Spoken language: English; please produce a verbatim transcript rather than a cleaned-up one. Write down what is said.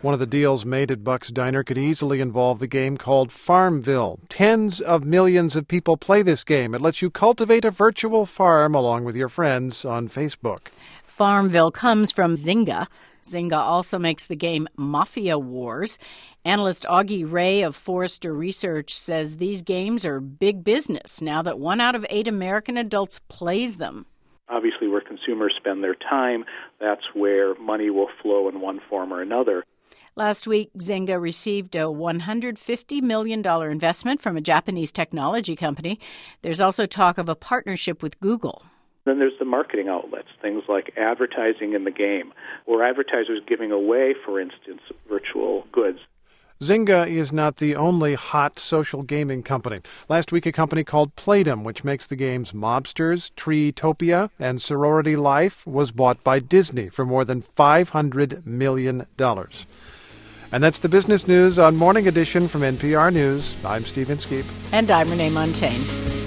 One of the deals made at Buck's Diner could easily involve the game called Farmville. Tens of millions of people play this game. It lets you cultivate a virtual farm along with your friends on Facebook. Farmville comes from Zynga. Zynga also makes the game Mafia Wars. Analyst Augie Ray of Forrester Research says these games are big business now that one out of eight American adults plays them. Obviously, where consumers spend their time, that's where money will flow in one form or another. Last week, Zynga received a one hundred fifty million dollars investment from a Japanese technology company. There's also talk of a partnership with Google. Then there's the marketing outlets, things like advertising in the game, or advertisers giving away, for instance, virtual goods. Zynga is not the only hot social gaming company. Last week, a company called Playdom, which makes the games Mobsters, Treetopia, and Sorority Life, was bought by Disney for more than five hundred million dollars. And that's the business news on Morning Edition from N P R News. I'm Steve Inskeep. And I'm Renee Montaigne.